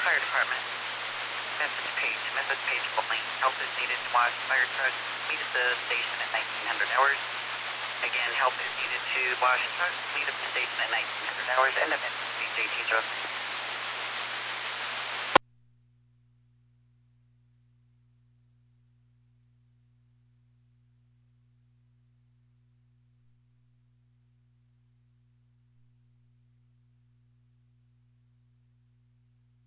Fire Department. Message page only. Help is needed to wash fire truck. Meet at the station at 1900 hours. Again, help is needed to wash truck. Meet at the station at 1900 hours. And emergency 1803.